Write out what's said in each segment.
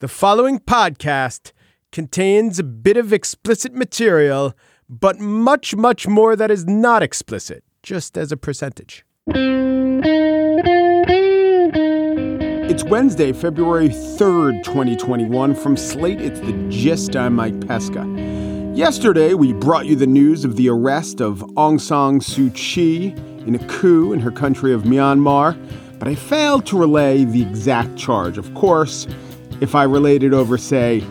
The following podcast contains a bit of explicit material, but much, much more that is not explicit, just as a percentage. It's Wednesday, February 3rd, 2021. From Slate, it's The Gist. I'm Mike Pesca. Yesterday, we brought you the news of the arrest of Aung San Suu Kyi in a coup in her country of Myanmar, but I failed to relay the exact charge. Of course, if I related over, say,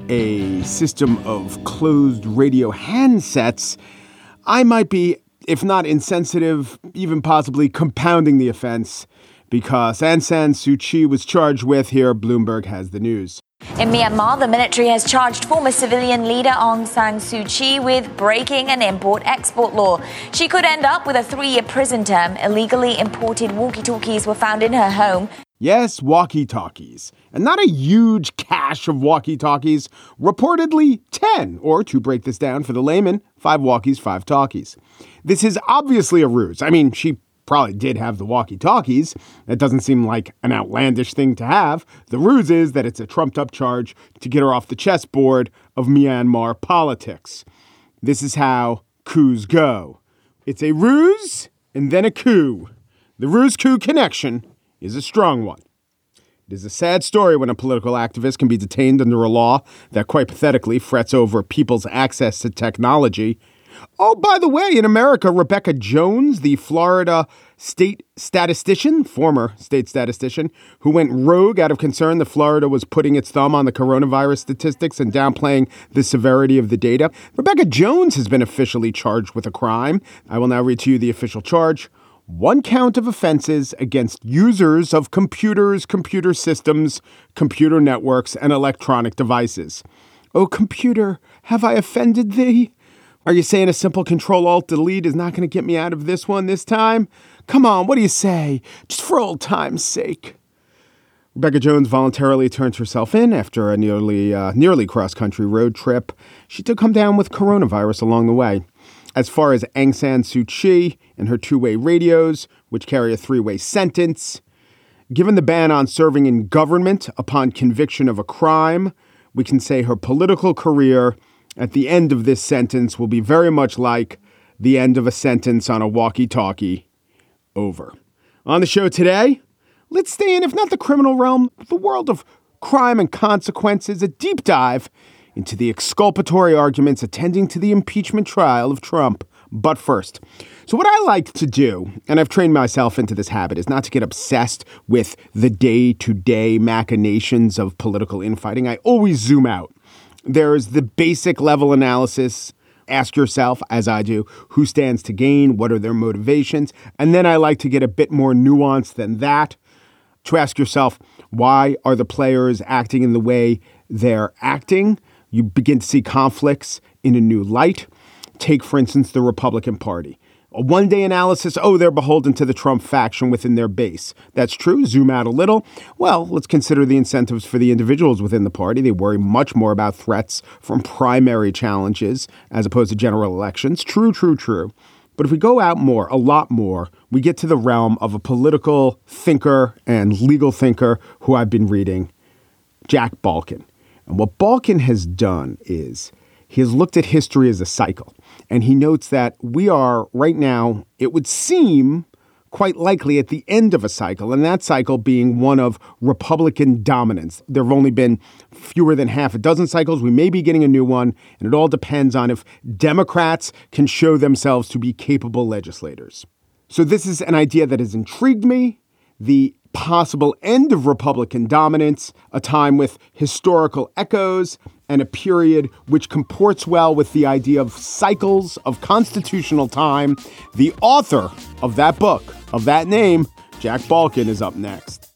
a system of closed radio handsets, I might be, if not insensitive, even possibly compounding the offense, because Aung San Suu Kyi was charged with, here Bloomberg has the news. In Myanmar, the military has charged former civilian leader Aung San Suu Kyi with breaking an import-export law. She could end up with a 3-year prison term. Illegally imported walkie-talkies were found in her home. Yes, walkie-talkies. And not a huge cache of walkie-talkies. Reportedly 10, or to break this down for the layman, 5 walkies, 5 talkies. This is obviously a ruse. I mean, she probably did have the walkie-talkies. That doesn't seem like an outlandish thing to have. The ruse is that it's a trumped-up charge to get her off the chessboard of Myanmar politics. This is how coups go. It's a ruse and then a coup. The ruse-coup connection is a strong one. It is a sad story when a political activist can be detained under a law that quite pathetically frets over people's access to technology. Oh, by the way, in America, Rebecca Jones, the Florida state statistician, former state statistician, who went rogue out of concern that Florida was putting its thumb on the coronavirus statistics and downplaying the severity of the data. Rebecca Jones has been officially charged with a crime. I will now read to you the official charge. 1 count of offenses against users of computers, computer systems, computer networks, and electronic devices. Oh, computer, have I offended thee? Are you saying a simple Control-Alt-Delete is not going to get me out of this one this time? Come on, what do you say? Just for old time's sake. Rebecca Jones voluntarily turned herself in after a nearly cross-country road trip. She did come down with coronavirus along the way. As far as Aung San Suu Kyi and her 2-way radios, which carry a 3-way sentence, given the ban on serving in government upon conviction of a crime, we can say her political career at the end of this sentence will be very much like the end of a sentence on a walkie-talkie. Over. On the show today, let's stay in, if not the criminal realm, the world of crime and consequences, a deep dive into the exculpatory arguments attending to the impeachment trial of Trump. But first, so what I like to do, and I've trained myself into this habit, is not to get obsessed with the day-to-day machinations of political infighting. I always zoom out. There's the basic level analysis. Ask yourself, as I do, who stands to gain? What are their motivations? And then I like to get a bit more nuanced than that to ask yourself, why are the players acting in the way they're acting? You begin to see conflicts in a new light. Take, for instance, the Republican Party. A one-day analysis, they're beholden to the Trump faction within their base. That's true. Zoom out a little. Well, let's consider the incentives for the individuals within the party. They worry much more about threats from primary challenges as opposed to general elections. True. But if we go out more, a lot more, we get to the realm of a political thinker and legal thinker who I've been reading, Jack Balkin. And what Balkin has done is he has looked at history as a cycle. And he notes that we are right now, it would seem quite likely at the end of a cycle, and that cycle being one of Republican dominance. There have only been fewer than half a dozen cycles. We may be getting a new one, and it all depends on if Democrats can show themselves to be capable legislators. So this is an idea that has intrigued me. The possible end of Republican dominance, a time with historical echoes, and a period which comports well with the idea of cycles of constitutional time. The author of that book, of that name, Jack Balkin, is up next.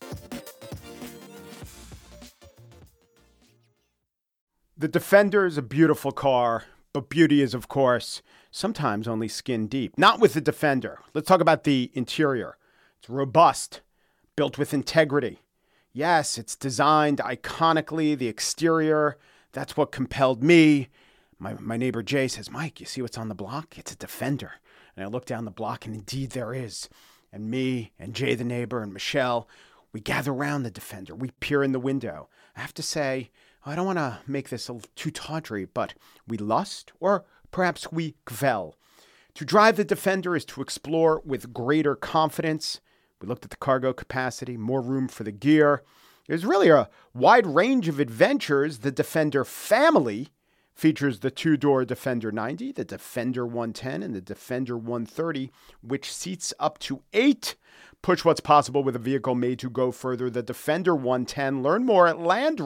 The Defender is a beautiful car, but beauty is, of course, sometimes only skin deep. Not with the Defender. Let's talk about the interior. It's robust, built with integrity. Yes, it's designed iconically, the exterior. That's what compelled me. My neighbor Jay says, Mike, you see what's on the block? It's a Defender. And I look down the block, and indeed there is. And me and Jay the neighbor and Michelle, We gather around the defender. We peer in the window. I have to say, I don't want to make this too tawdry, but we lust, or perhaps we kvel. To drive the defender is to explore with greater confidence. We looked at the cargo capacity, more room for the gear. There's really a wide range of adventures. The Defender family features the two-door Defender 90, the Defender 110, and the Defender 130, which seats up to 8. Push what's possible with a vehicle made to go further. The Defender 110. Learn more at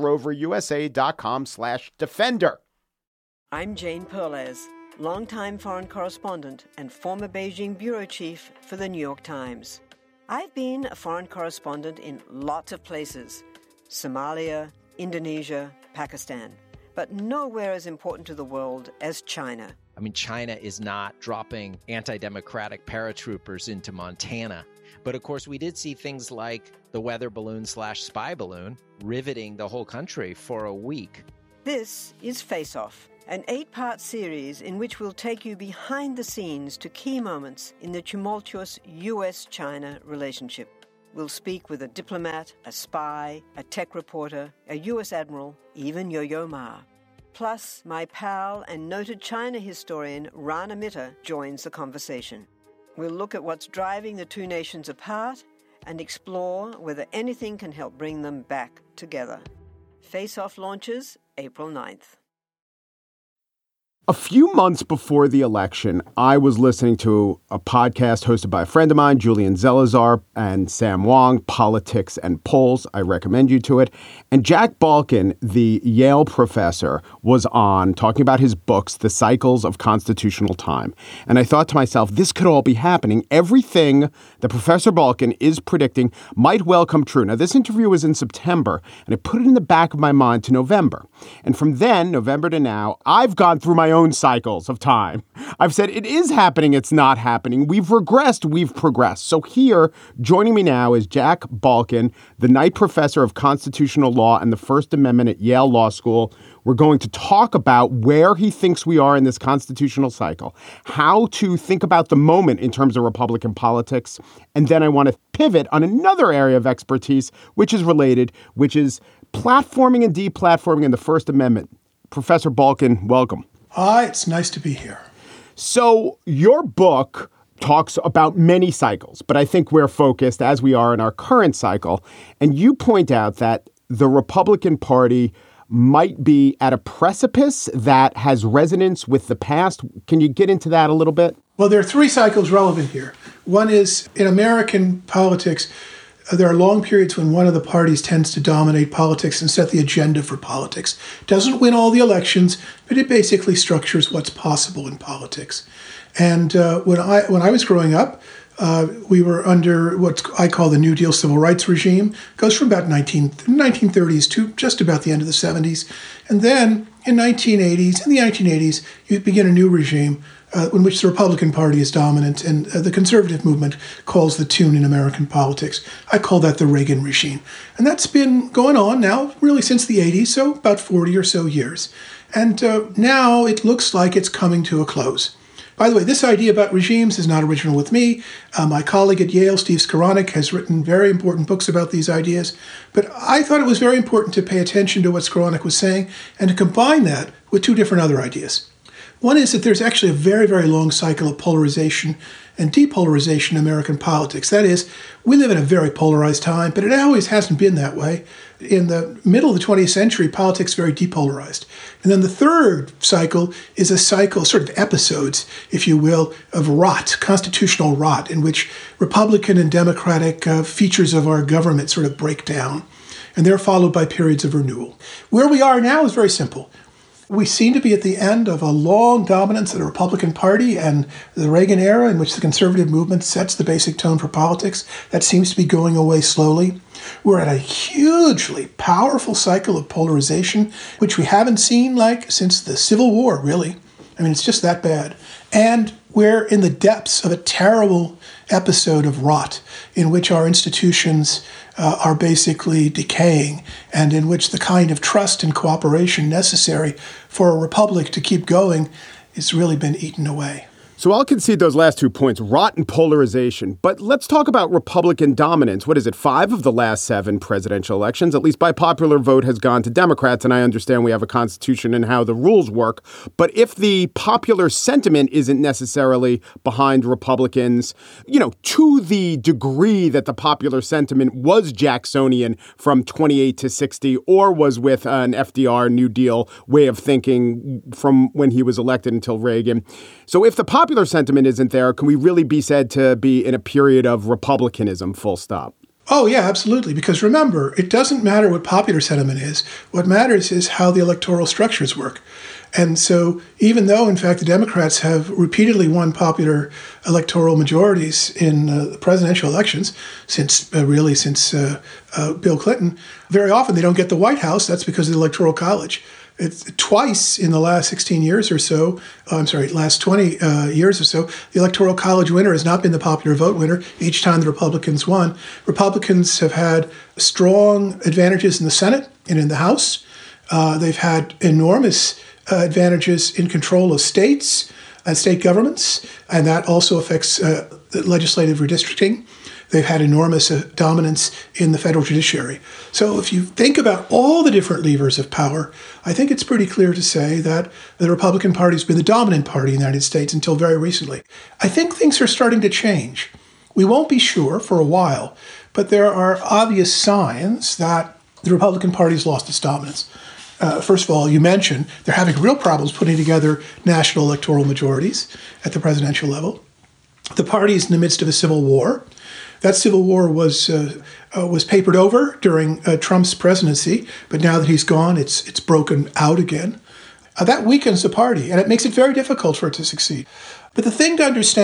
LandRoverUSA.com/Defender. I'm Jane Perlez, longtime foreign correspondent and former Beijing bureau chief for the New York Times. I've been a foreign correspondent in lots of places: Somalia, Indonesia, Pakistan, but nowhere as important to the world as China. I mean, China is not dropping anti-democratic paratroopers into Montana. But of course, we did see things like the weather balloon/spy balloon riveting the whole country for a week. This is Face Off, an 8-part series in which we'll take you behind the scenes to key moments in the tumultuous U.S.-China relationship. We'll speak with a diplomat, a spy, a tech reporter, a U.S. admiral, even Yo-Yo Ma. Plus, my pal and noted China historian Rana Mitter joins the conversation. We'll look at what's driving the two nations apart and explore whether anything can help bring them back together. Face Off launches April 9th. A few months before the election, I was listening to a podcast hosted by a friend of mine, Julian Zelazar, and Sam Wong, Politics and Polls. I recommend you to it. And Jack Balkin, the Yale professor, was on talking about his books, The Cycles of Constitutional Time. And I thought to myself, this could all be happening. Everything that Professor Balkin is predicting might well come true. Now, this interview was in September, and I put it in the back of my mind to November. And from then, November to now, I've gone through my own cycles of time. I've said it is happening, it's not happening. We've regressed, we've progressed. So here, joining me now is Jack Balkin, the Knight Professor of Constitutional Law and the First Amendment at Yale Law School. We're going to talk about where he thinks we are in this constitutional cycle, how to think about the moment in terms of Republican politics, and then I want to pivot on another area of expertise, which is related, which is platforming and deplatforming in the First Amendment. Professor Balkin, welcome. Hi, it's nice to be here. So your book talks about many cycles, but I think we're focused, as we are in our current cycle, and you point out that the Republican Party might be at a precipice that has resonance with the past. Can you get into that a little bit? Well, there are 3 cycles relevant here. One is, in American politics, there are long periods when one of the parties tends to dominate politics and set the agenda for politics. Doesn't win all the elections, but it basically structures what's possible in politics. And when I was growing up, we were under what I call the New Deal civil rights regime. It goes from about 1930s to just about the end of the 70s. And then in the 1980s, you begin a new regime in which the Republican Party is dominant, and the conservative movement calls the tune in American politics. I call that the Reagan regime. And that's been going on now really since the 80s, so about 40 or so years. And now it looks like it's coming to a close. By the way, this idea about regimes is not original with me. My colleague at Yale, Steve Skowronek, has written very important books about these ideas. But I thought it was very important to pay attention to what Skowronek was saying and to combine that with 2 different other ideas. One is that there's actually a very, very long cycle of polarization and depolarization in American politics. That is, we live in a very polarized time, but it always hasn't been that way. In the middle of the 20th century, politics is very depolarized. And then the third cycle is a cycle, sort of episodes, if you will, of rot, constitutional rot, in which Republican and Democratic features of our government sort of break down. And they're followed by periods of renewal. Where we are now is very simple. We seem to be at the end of a long dominance of the Republican Party and the Reagan era, in which the conservative movement sets the basic tone for politics. That seems to be going away slowly. We're at a hugely powerful cycle of polarization, which we haven't seen since the Civil War, really. I mean, it's just that bad. And we're in the depths of a terrible episode of rot, in which our institutions are basically decaying, and in which the kind of trust and cooperation necessary for a republic to keep going has really been eaten away. So I'll concede those last 2 points, rotten polarization. But let's talk about Republican dominance. What is it? 5 of the last 7 presidential elections, at least by popular vote, has gone to Democrats. And I understand we have a constitution and how the rules work. But if the popular sentiment isn't necessarily behind Republicans, to the degree that the popular sentiment was Jacksonian from 28 to 60 or was with an FDR New Deal way of thinking from when he was elected until Reagan. So if the popular sentiment isn't there, can we really be said to be in a period of republicanism, full stop? Oh, yeah, absolutely. Because remember, it doesn't matter what popular sentiment is. What matters is how the electoral structures work. And so even though, in fact, the Democrats have repeatedly won popular electoral majorities in the presidential elections since Bill Clinton, very often they don't get the White House. That's because of the Electoral College. It's twice in the last 16 years or so, last 20 years or so, the Electoral College winner has not been the popular vote winner each time the Republicans won. Republicans have had strong advantages in the Senate and in the House. They've had enormous advantages in control of states and state governments, and that also affects legislative redistricting. They've had enormous dominance in the federal judiciary. So if you think about all the different levers of power, I think it's pretty clear to say that the Republican Party has been the dominant party in the United States until very recently. I think things are starting to change. We won't be sure for a while, but there are obvious signs that the Republican Party has lost its dominance. First of all, you mentioned they're having real problems putting together national electoral majorities at the presidential level. The party is in the midst of a civil war. That civil war was papered over during Trump's presidency, but now that he's gone, it's broken out again. That weakens the party, and it makes it very difficult for it to succeed. But the thing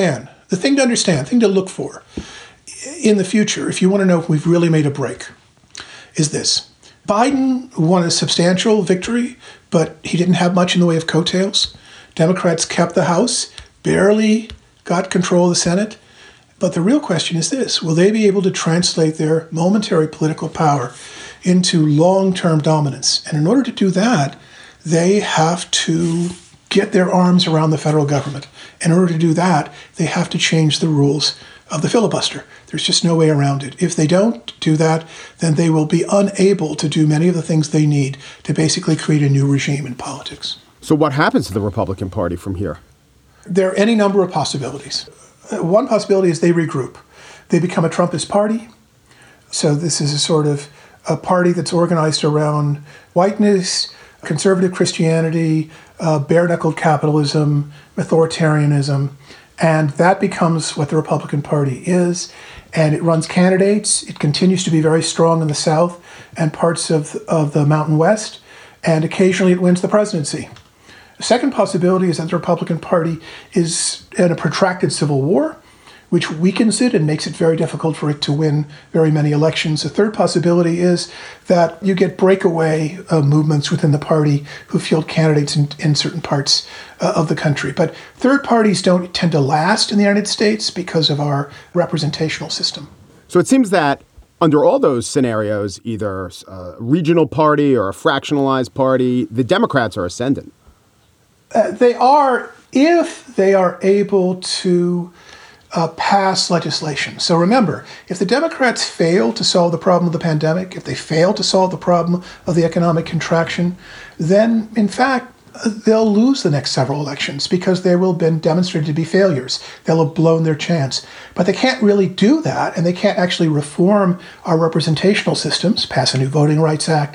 to look for in the future, if you want to know if we've really made a break, is this. Biden won a substantial victory, but he didn't have much in the way of coattails. Democrats kept the House, barely got control of the Senate. But the real question is this: will they be able to translate their momentary political power into long-term dominance? And in order to do that, they have to get their arms around the federal government. In order to do that, they have to change the rules of the filibuster. There's just no way around it. If they don't do that, then they will be unable to do many of the things they need to basically create a new regime in politics. So what happens to the Republican Party from here? There are any number of possibilities. One possibility is they regroup. They become a Trumpist party. So this is a sort of a party that's organized around whiteness, conservative Christianity, bare-knuckled capitalism, authoritarianism, and that becomes what the Republican Party is. And it runs candidates. It continues to be very strong in the South and parts of the Mountain West, and occasionally it wins the presidency. The second possibility is that the Republican Party is in a protracted civil war, which weakens it and makes it very difficult for it to win very many elections. The third possibility is that you get breakaway movements within the party who field candidates in certain parts of the country. But third parties don't tend to last in the United States because of our representational system. So it seems that under all those scenarios, either a regional party or a fractionalized party, the Democrats are ascendant. They are, if they are able to pass legislation. So remember, if the Democrats fail to solve the problem of the pandemic, if they fail to solve the problem of the economic contraction, then in fact, they'll lose the next several elections because they will have been demonstrated to be failures. They'll have blown their chance. But they can't really do that, and they can't actually reform our representational systems, pass a new Voting Rights Act,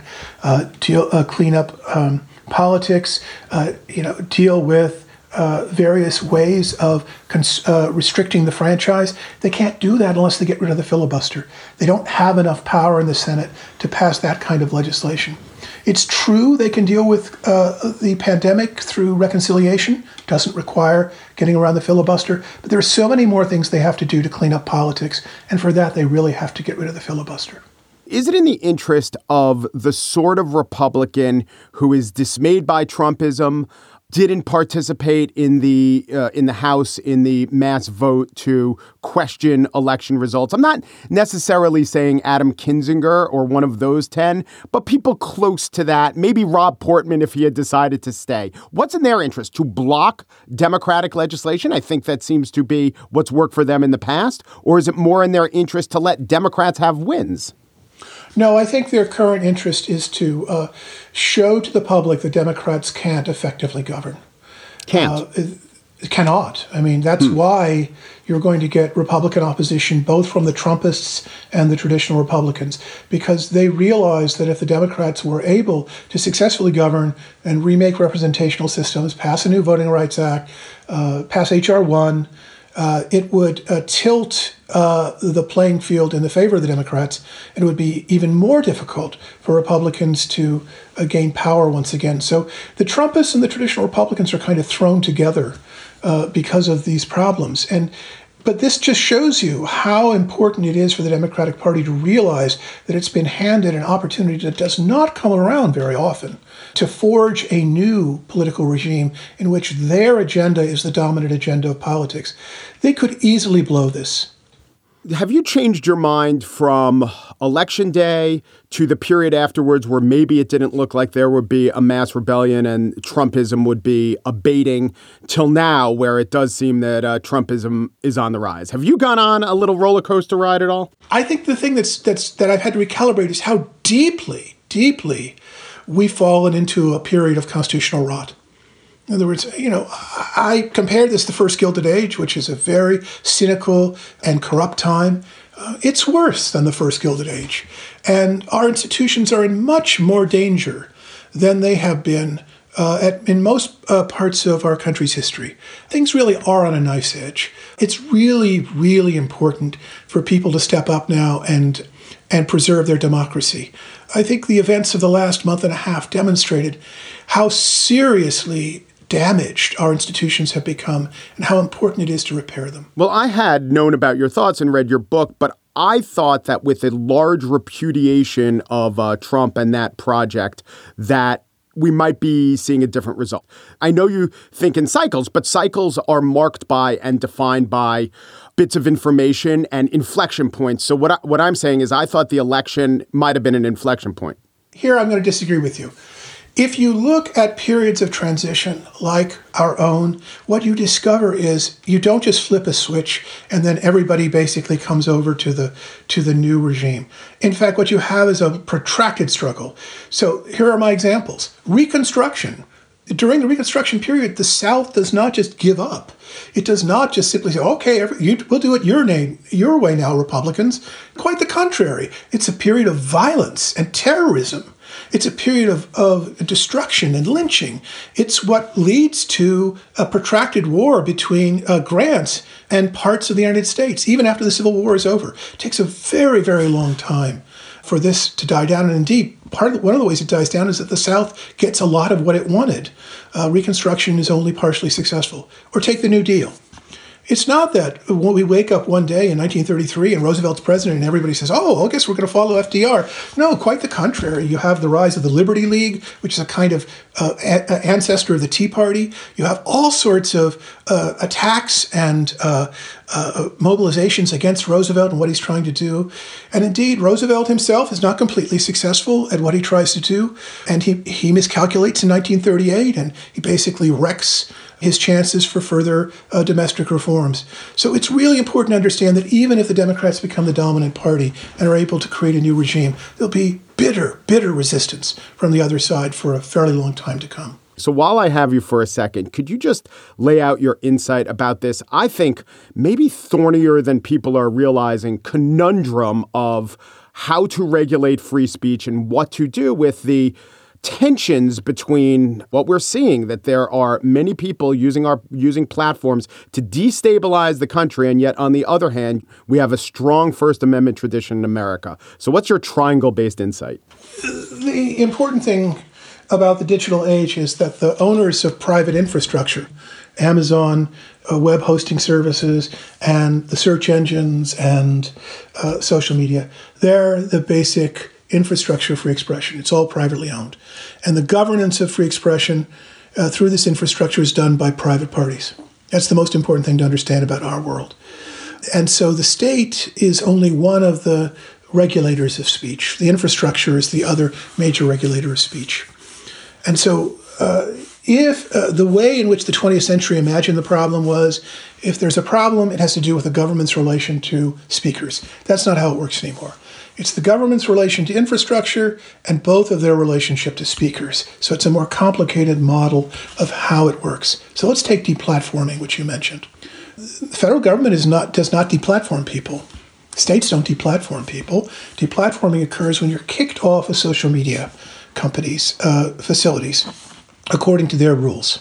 clean up politics, deal with various ways of restricting the franchise. They can't do that unless they get rid of the filibuster. They don't have enough power in the Senate to pass that kind of legislation. It's true they can deal with the pandemic through reconciliation. Doesn't require getting around the filibuster. But there are so many more things they have to do to clean up politics. And for that, they really have to get rid of the filibuster. Is it in the interest of the sort of Republican who is dismayed by Trumpism, didn't participate in the House in the mass vote to question election results. I'm not necessarily saying Adam Kinzinger or one of those 10, but people close to that, maybe Rob Portman if he had decided to stay. What's in their interest? To block Democratic legislation? I think that seems to be what's worked for them in the past. Or is it more in their interest to let Democrats have wins? No, I think their current interest is to show to the public that Democrats can't effectively govern. Cannot. I mean, that's why you're going to get Republican opposition, both from the Trumpists and the traditional Republicans, because they realize that if the Democrats were able to successfully govern and remake representational systems, pass a new Voting Rights Act, pass H.R. 1, it would tilt the playing field in the favor of the Democrats, and it would be even more difficult for Republicans to gain power once again. So the Trumpists and the traditional Republicans are kind of thrown together because of these problems. But this just shows you how important it is for the Democratic Party to realize that it's been handed an opportunity that does not come around very often to forge a new political regime in which their agenda is the dominant agenda of politics. They could easily blow this. Have you changed your mind from Election Day to the period afterwards where maybe it didn't look like there would be a mass rebellion and Trumpism would be abating till now, where it does seem that Trumpism is on the rise? Have you gone on a little roller coaster ride at all? I think the thing that I've had to recalibrate is how deeply we've fallen into a period of constitutional rot. In other words, I compared this to the First Gilded Age, which is a very cynical and corrupt time. It's worse than the First Gilded Age. And our institutions are in much more danger than they have been in most parts of our country's history. Things really are on a knife's edge. It's really, really important for people to step up now and preserve their democracy. I think the events of the last month and a half demonstrated how seriously damaged our institutions have become and how important it is to repair them. Well, I had known about your thoughts and read your book, but I thought that with a large repudiation of Trump and that project, that we might be seeing a different result. I know you think in cycles, but cycles are marked by and defined by bits of information and inflection points. So what I'm saying is I thought the election might have been an inflection point. Here, I'm going to disagree with you. If you look at periods of transition like our own, what you discover is you don't just flip a switch and then everybody basically comes over to the new regime. In fact, what you have is a protracted struggle. So here are my examples. Reconstruction. During the Reconstruction period, the South does not just give up. It does not just simply say, okay, we'll do it your way now, Republicans. Quite the contrary. It's a period of violence and terrorism. It's a period of destruction and lynching. It's what leads to a protracted war between Grant and parts of the United States, even after the Civil War is over. It takes a very, very long time for this to die down. And indeed, one of the ways it dies down is that the South gets a lot of what it wanted. Reconstruction is only partially successful. Or take the New Deal. It's not that when we wake up one day in 1933 and Roosevelt's president and everybody says, I guess we're going to follow FDR. No, quite the contrary. You have the rise of the Liberty League, which is a kind of ancestor of the Tea Party. You have all sorts of attacks and mobilizations against Roosevelt and what he's trying to do. And indeed, Roosevelt himself is not completely successful at what he tries to do. And he miscalculates in 1938, and he basically wrecks his chances for further domestic reforms. So it's really important to understand that even if the Democrats become the dominant party and are able to create a new regime, there'll be bitter resistance from the other side for a fairly long time to come. So while I have you for a second, could you just lay out your insight about this, I think maybe thornier than people are realizing, conundrum of how to regulate free speech and what to do with the tensions between what we're seeing, that there are many people using platforms to destabilize the country, and yet on the other hand, we have a strong First Amendment tradition in America. So what's your triangle-based insight? The important thing about the digital age is that the owners of private infrastructure, Amazon, web hosting services, and the search engines and social media, they're the basic infrastructure of free expression. It's all privately owned. And the governance of free expression through this infrastructure is done by private parties. That's the most important thing to understand about our world. And so the state is only one of the regulators of speech. The infrastructure is the other major regulator of speech. And so if the way in which the 20th century imagined the problem was, if there's a problem, it has to do with the government's relation to speakers. That's not how it works anymore. It's the government's relation to infrastructure and both of their relationship to speakers. So it's a more complicated model of how it works. So let's take deplatforming, which you mentioned. The federal government does not deplatform people. States don't deplatform people. Deplatforming occurs when you're kicked off of social media companies' facilities according to their rules.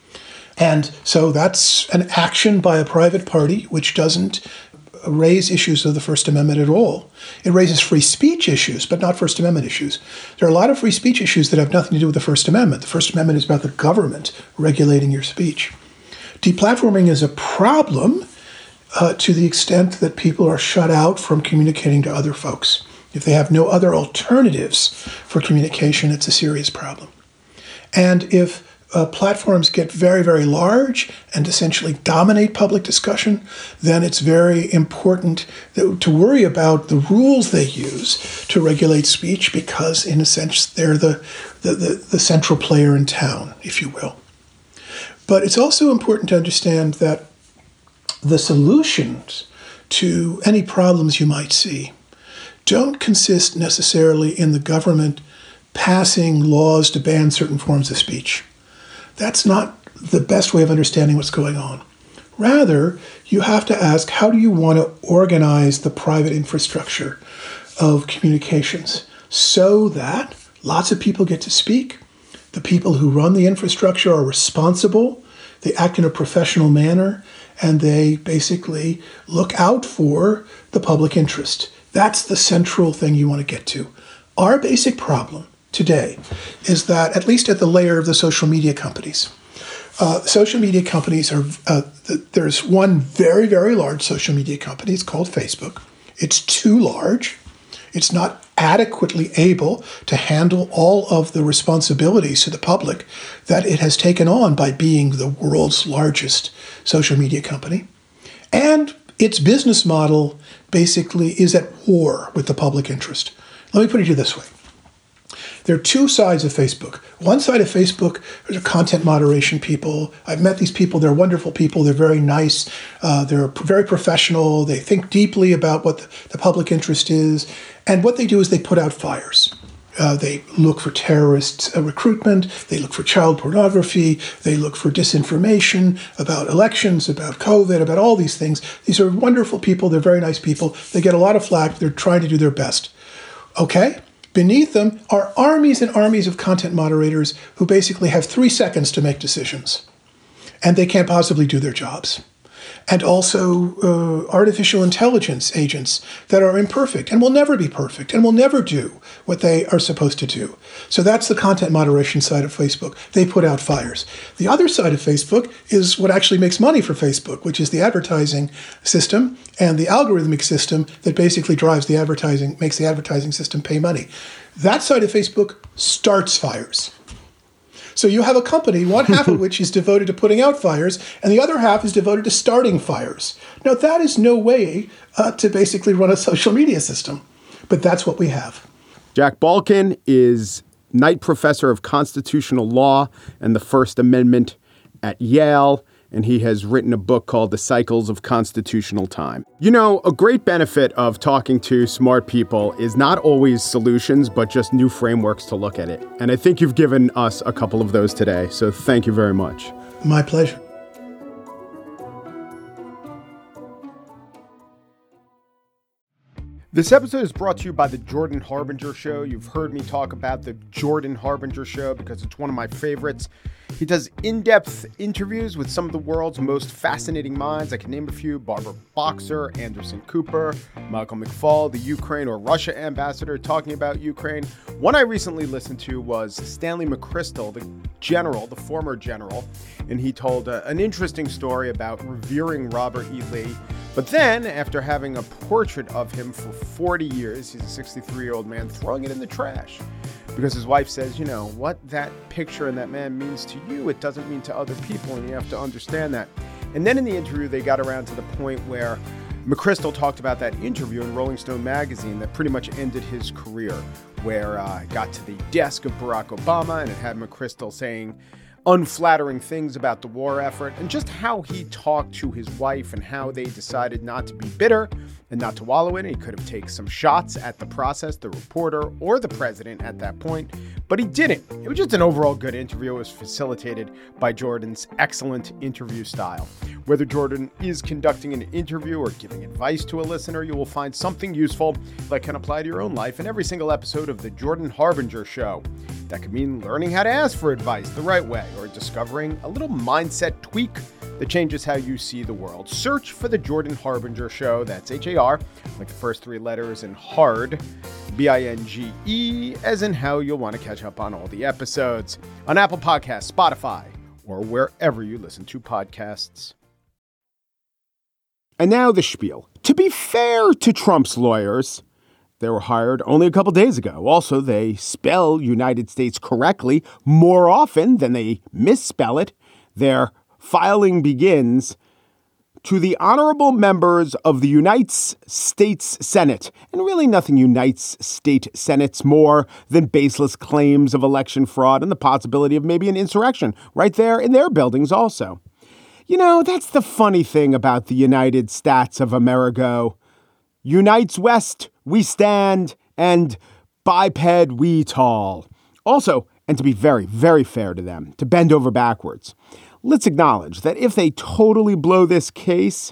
And so that's an action by a private party which doesn't raise issues of the First Amendment at all. It raises free speech issues, but not First Amendment issues. There are a lot of free speech issues that have nothing to do with the First Amendment. The First Amendment is about the government regulating your speech. Deplatforming is a problem to the extent that people are shut out from communicating to other folks. If they have no other alternatives for communication, it's a serious problem. And if platforms get very, very large and essentially dominate public discussion, then it's very important to worry about the rules they use to regulate speech because, in a sense, they're the central player in town, if you will. But it's also important to understand that the solutions to any problems you might see don't consist necessarily in the government passing laws to ban certain forms of speech. That's not the best way of understanding what's going on. Rather, you have to ask, how do you want to organize the private infrastructure of communications so that lots of people get to speak, the people who run the infrastructure are responsible, they act in a professional manner, and they basically look out for the public interest. That's the central thing you want to get to. Our basic problem today is that, at least at the layer of the social media companies, there's one very, very large social media company. It's called Facebook. It's too large. It's not adequately able to handle all of the responsibilities to the public that it has taken on by being the world's largest social media company. And its business model basically is at war with the public interest. Let me put it to you this way. There are two sides of Facebook. One side of Facebook are content moderation people. I've met these people. They're wonderful people. They're very nice. They're very professional. They think deeply about what the public interest is. And what they do is they put out fires. They look for terrorist recruitment. They look for child pornography. They look for disinformation about elections, about COVID, about all these things. These are wonderful people. They're very nice people. They get a lot of flack. They're trying to do their best. Okay? Beneath them are armies and armies of content moderators who basically have 3 seconds to make decisions. And they can't possibly do their jobs. And also artificial intelligence agents that are imperfect and will never be perfect and will never do what they are supposed to do. So that's the content moderation side of Facebook. They put out fires. The other side of Facebook is what actually makes money for Facebook, which is the advertising system and the algorithmic system that basically drives the advertising, makes the advertising system pay money. That side of Facebook starts fires. So you have a company, one half of which is devoted to putting out fires, and the other half is devoted to starting fires. Now, that is no way to basically run a social media system, but that's what we have. Jack Balkin is Knight Professor of Constitutional Law and the First Amendment at Yale, and he has written a book called The Cycles of Constitutional Time. You know, a great benefit of talking to smart people is not always solutions, but just new frameworks to look at it. And I think you've given us a couple of those today, so thank you very much. My pleasure. This episode is brought to you by the Jordan Harbinger Show. You've heard me talk about the Jordan Harbinger Show because it's one of my favorites. He does in-depth interviews with some of the world's most fascinating minds. I can name a few: Barbara Boxer, Anderson Cooper, Michael McFaul, the Ukraine or Russia ambassador talking about Ukraine. One I recently listened to was Stanley McChrystal, the general, the former general, and he told an interesting story about revering Robert E. Lee, But then, after having a portrait of him for 40 years, he's a 63-year-old man throwing it in the trash. Because his wife says, you know, what that picture and that man means to you, it doesn't mean to other people, and you have to understand that. And then in the interview, they got around to the point where McChrystal talked about that interview in Rolling Stone magazine that pretty much ended his career, where it got to the desk of Barack Obama and it had McChrystal saying unflattering things about the war effort and just how he talked to his wife and how they decided not to be bitter and not to wallow in it. He could have taken some shots at the process, the reporter, or the president at that point, but he didn't. It was just an overall good interview. It was facilitated by Jordan's excellent interview style. Whether Jordan is conducting an interview or giving advice to a listener, you will find something useful that can apply to your own life in every single episode of The Jordan Harbinger Show. That could mean learning how to ask for advice the right way or discovering a little mindset tweak that changes how you see the world. Search for The Jordan Harbinger Show. That's H-A-R, like the first three letters, and hard, B-I-N-G-E, as in how you'll want to catch up on all the episodes on Apple Podcasts, Spotify, or wherever you listen to podcasts. And now the spiel. To be fair to Trump's lawyers, they were hired only a couple days ago. Also, they spell United States correctly more often than they misspell it. Their filing begins to the honorable members of the United States Senate. And really nothing unites state senates more than baseless claims of election fraud and the possibility of maybe an insurrection right there in their buildings also. You know, that's the funny thing about the United States of Amerigo. Unites West, we stand, and biped we tall. Also, and to be very, very fair to them, to bend over backwards, let's acknowledge that if they totally blow this case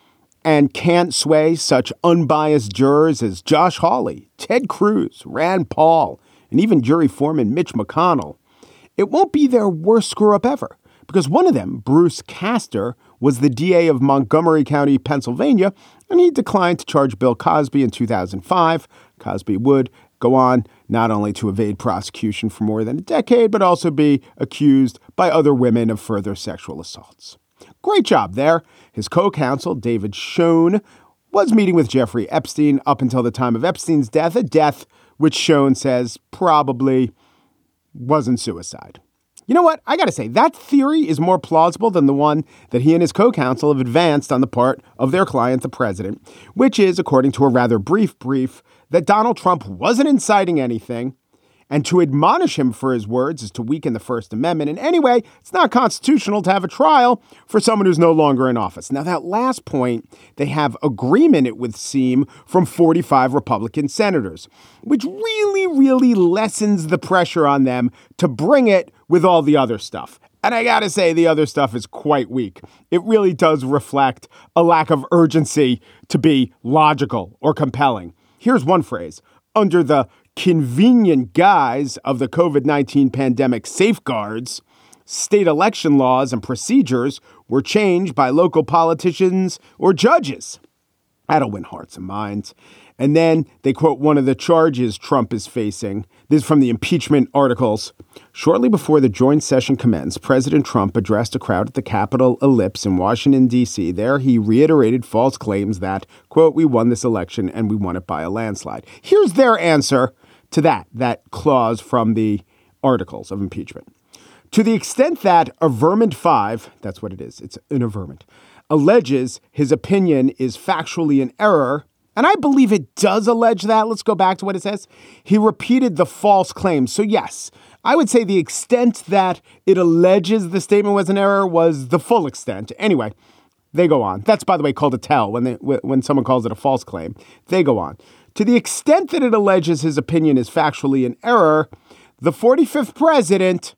and can't sway such unbiased jurors as Josh Hawley, Ted Cruz, Rand Paul, and even jury foreman Mitch McConnell, it won't be their worst screw-up ever. Because one of them, Bruce Castor, was the DA of Montgomery County, Pennsylvania, and he declined to charge Bill Cosby in 2005. Cosby would go on not only to evade prosecution for more than a decade, but also be accused by other women of further sexual assaults. Great job there. His co-counsel, David Schoen, was meeting with Jeffrey Epstein up until the time of Epstein's death, a death which Schoen says probably wasn't suicide. You know what? I got to say, that theory is more plausible than the one that he and his co-counsel have advanced on the part of their client, the president, which is, according to a rather brief, that Donald Trump wasn't inciting anything, and to admonish him for his words is to weaken the First Amendment. And anyway, it's not constitutional to have a trial for someone who's no longer in office. Now, that last point, they have agreement, it would seem, from 45 Republican senators, which really, really lessens the pressure on them to bring it with all the other stuff. And I gotta say, the other stuff is quite weak. It really does reflect a lack of urgency to be logical or compelling. Here's one phrase. Under the convenient guise of the COVID-19 pandemic safeguards, state election laws and procedures were changed by local politicians or judges. That'll win hearts and minds. And then they quote one of the charges Trump is facing. This is from the impeachment articles. Shortly before the joint session commenced, President Trump addressed a crowd at the Capitol Ellipse in Washington, D.C. There, he reiterated false claims that, quote, we won this election and we won it by a landslide. Here's their answer to that clause from the articles of impeachment. To the extent that Averment 5, that's what it is, it's an averment, alleges his opinion is factually in error, and I believe it does allege that. Let's go back to what it says. He repeated the false claims. So yes, I would say the extent that it alleges the statement was an error was the full extent. Anyway, they go on. That's, by the way, called a tell when someone calls it a false claim. They go on. To the extent that it alleges his opinion is factually in error, the 45th president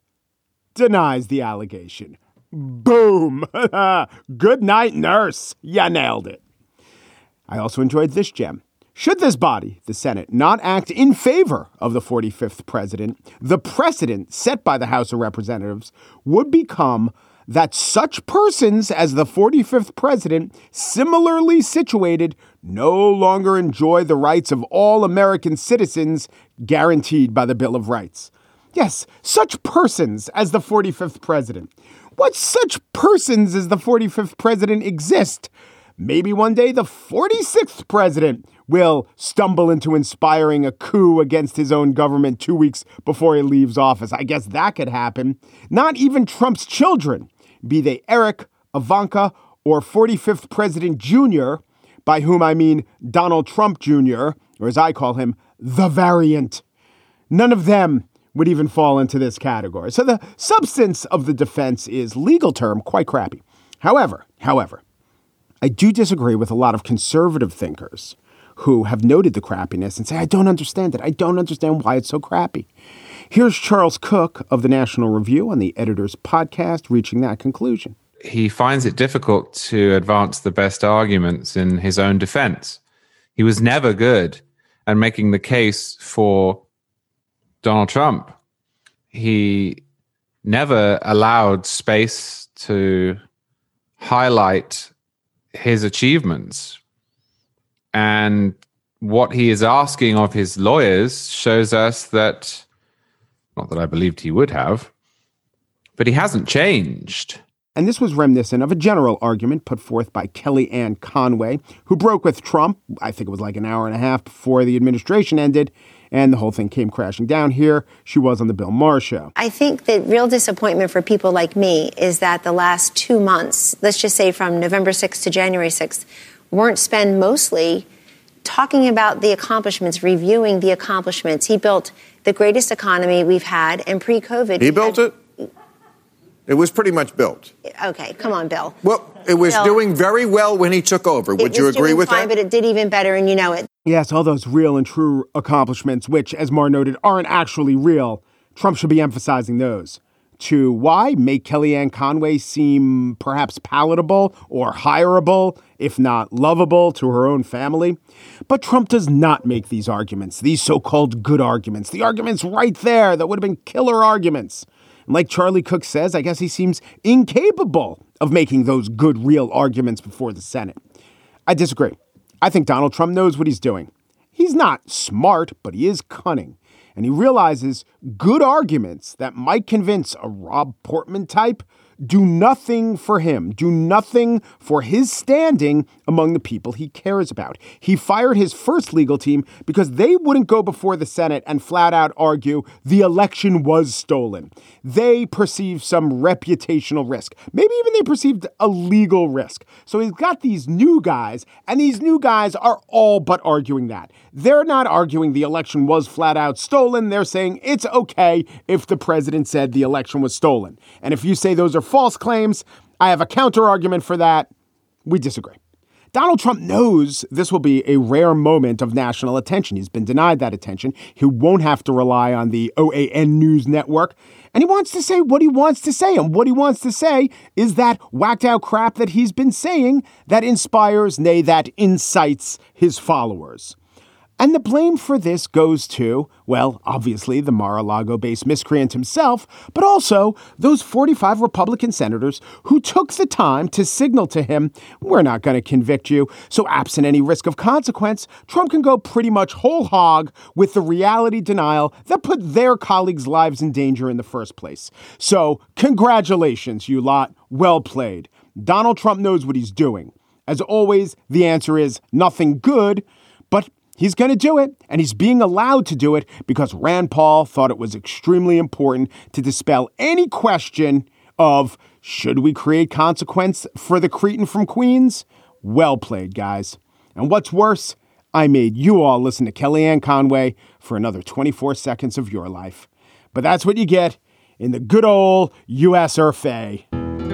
denies the allegation. Boom. Good night, nurse. You nailed it. I also enjoyed this gem. Should this body, the Senate, not act in favor of the 45th president, the precedent set by the House of Representatives would become that such persons as the 45th president, similarly situated, no longer enjoy the rights of all American citizens guaranteed by the Bill of Rights. Yes, such persons as the 45th president. What such persons as the 45th president exist maybe one day the 46th president will stumble into inspiring a coup against his own government 2 weeks before he leaves office. I guess that could happen. Not even Trump's children, be they Eric, Ivanka, or 45th President Jr., by whom I mean Donald Trump Jr., or as I call him, the variant. None of them would even fall into this category. So the substance of the defense is, legal term, quite crappy. However, I do disagree with a lot of conservative thinkers who have noted the crappiness and say, I don't understand it. I don't understand why it's so crappy. Here's Charles Cook of the National Review on the Editor's Podcast reaching that conclusion. He finds it difficult to advance the best arguments in his own defense. He was never good at making the case for Donald Trump. He never allowed space to highlight his achievements. And what he is asking of his lawyers shows us that, not that I believed he would have, but he hasn't changed. And this was reminiscent of a general argument put forth by Kellyanne Conway, who broke with Trump, I think it was like an hour and a half before the administration ended, and the whole thing came crashing down. Here she was on the Bill Maher show. I think the real disappointment for people like me is that the last 2 months, let's just say from November 6th to January 6th, weren't spent mostly talking about the accomplishments, reviewing the accomplishments. He built the greatest economy we've had, and pre-COVID... He built it? It was pretty much built. Okay, come on, Bill. Well, it was doing very well when he took over. Would you agree with that? But it did even better, and you know it. Yes, all those real and true accomplishments, which, as Maher noted, aren't actually real. Trump should be emphasizing those. To why? Make Kellyanne Conway seem perhaps palatable or hireable, if not lovable, to her own family. But Trump does not make these arguments, these so-called good arguments, the arguments right there that would have been killer arguments. And like Charlie Cook says, I guess he seems incapable of making those good, real arguments before the Senate. I disagree. I think Donald Trump knows what he's doing. He's not smart, but he is cunning. And he realizes good arguments that might convince a Rob Portman type do nothing for him, do nothing for his standing among the people he cares about. He fired his first legal team because they wouldn't go before the Senate and flat out argue the election was stolen. They perceived some reputational risk. Maybe even they perceived a legal risk. So he's got these new guys, and these new guys are all but arguing that. They're not arguing the election was flat out stolen. They're saying it's okay if the president said the election was stolen. And if you say those are false claims, I have a counter argument for that. We disagree. Donald Trump knows this will be a rare moment of national attention. He's been denied that attention. He won't have to rely on the OAN News Network. And he wants to say what he wants to say. And what he wants to say is that whacked out crap that he's been saying that inspires, nay, that incites his followers. And the blame for this goes to, well, obviously the Mar-a-Lago-based miscreant himself, but also those 45 Republican senators who took the time to signal to him, we're not going to convict you. So absent any risk of consequence, Trump can go pretty much whole hog with the reality denial that put their colleagues' lives in danger in the first place. So congratulations, you lot. Well played. Donald Trump knows what he's doing. As always, the answer is nothing good, but he's going to do it, and he's being allowed to do it because Rand Paul thought it was extremely important to dispel any question of, should we create consequence for the cretin from Queens? Well played, guys. And what's worse, I made you all listen to Kellyanne Conway for another 24 seconds of your life. But that's what you get in the good old US-RFA.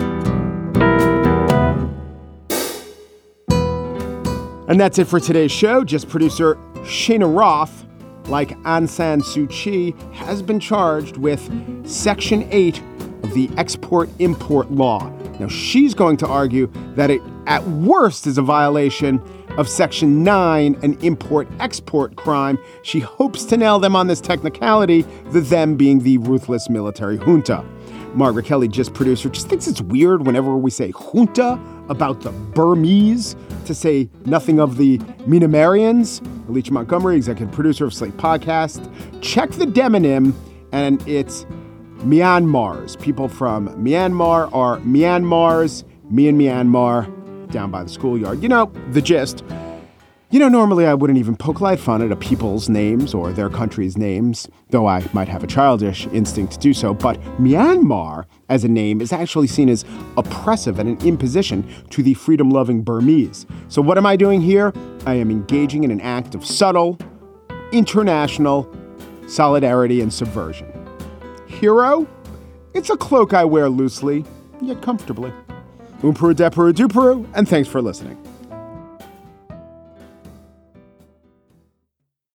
And that's it for today's show. Just producer Shayna Roth, like Aung San Suu Kyi, has been charged with Section 8 of the Export-Import Law. Now, she's going to argue that it, at worst, is a violation of Section 9, an import-export crime. She hopes to nail them on this technicality, the them being the ruthless military junta. Margaret Kelly, just producer, just thinks it's weird whenever we say junta about the Burmese, to say nothing of the Myanmarians. Alicia Montgomery, executive producer of Slate Podcast. Check the demonym, and it's Myanmars. People from Myanmar are Myanmars. Me and Myanmar, down by the schoolyard. You know, the gist. You know, normally I wouldn't even poke light fun at a people's names or their country's names, though I might have a childish instinct to do so. But Myanmar as a name is actually seen as oppressive and an imposition to the freedom-loving Burmese. So what am I doing here? I am engaging in an act of subtle, international solidarity and subversion. Hero? It's a cloak I wear loosely, yet comfortably. Umperu, depuru, duperu, and thanks for listening.